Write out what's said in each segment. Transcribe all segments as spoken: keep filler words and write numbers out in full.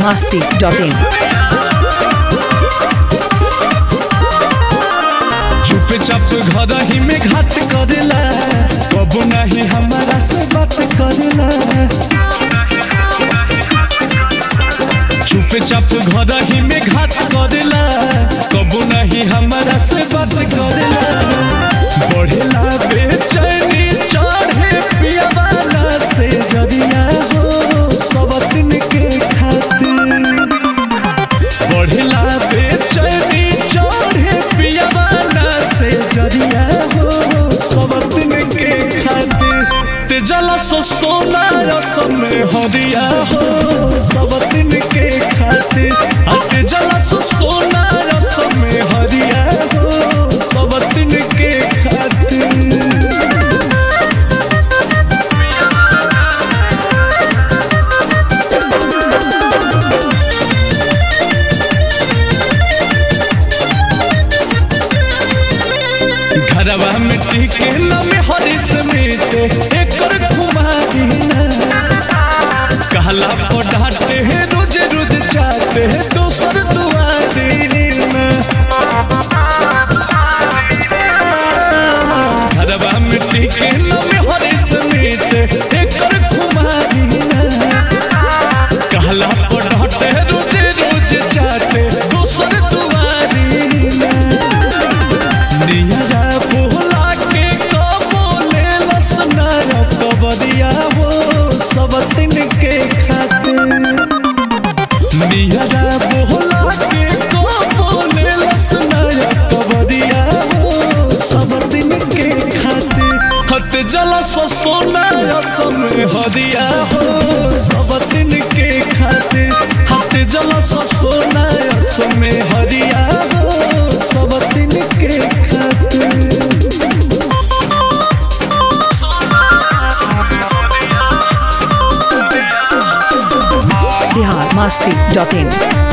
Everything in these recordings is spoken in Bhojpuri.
masti dot in. चुपचाप घर ही में घाट करेला, कबो नहीं हमारा से बात करेला। चुपचाप घर ही में घाट करेला, कबो नहीं हमारा से बात करेला। बढ़ेला बेचैनी चढ़े पियावाना से जरिया हो सब दिन के खातिर। बढ़ेला बेचैनी चढ़े पियावाना से जरिया हो सब दिन के खातिर। ते जला सो सोना रसम हरिया हो सब दिन के खातिर। ते जला सो सोना रसम हरिया हो सब दिन के खातिर। घरवा में टिके न में हरिस मीते एकर खुमारी ना। कहला को डांटे है रोज रोज चाहते है दोसर दुआरी ना। घरवा में टिके न में हरिस मीते एकर खुमारी ना। कहला को डांटे है रोज रोज चाहते दोसर दुआरी ना। नियरा बोला के कबोले लसना कबरिया हो सब दिन के खातिर। नियरा बोला के कबोले लसना कबरिया हो सब दिन के खातिर। हत जला सो सोना रसम हरिया हो सब दिन के खातिर। हत जला सो सोना रसम हरिया हो सब दिन के खातिर। Bihar masti dot in.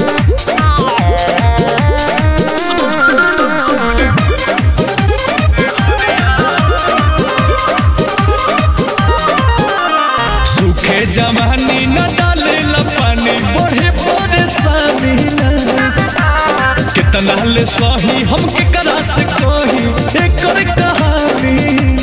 सूखे जवानी न डाले पानी बढ़े परेशानी न। कितना ले सही हम के करा से कही एकर कहानी न।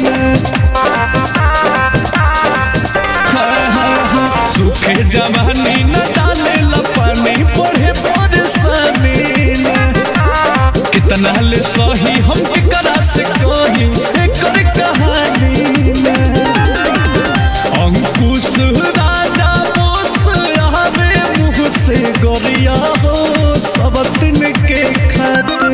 हाँ हाँ हाँ सूखे जवानी न डाले पानी बढ़े परेशानी न। कितना ले सही हम के करा से कही एकर कहानी न। अंकुश राजा बोस आवे मुँह से गोरिया हो सब दिन के खातिर।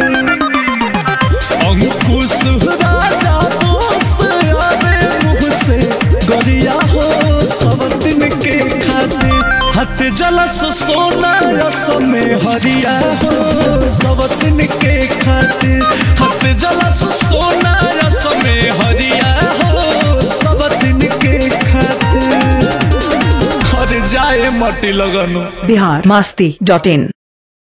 अंकुश राजा बोस आवे मुँह से गोरिया हो सब दिन के खातिर। हत जलस सोना रसम हरिया हो सब दिन के खातिर। हत जलस सोना रसम हरिया हो सब दिन के खातिर। हर जाए मटी लगनो। Bihar masti dot in.